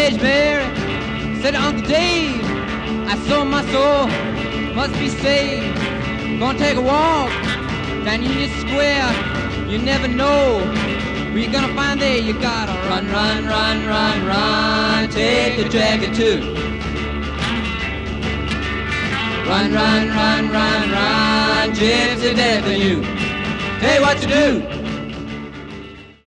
Edgeberry, said Uncle Dave, I sold my soul, must be saved. Gonna take a walk down Union Square, you never know where you're gonna find there. You gotta run, run, run, run, run, take the jacket too. Run, run, run, run, run, gypsy death for you. Tell you what to do.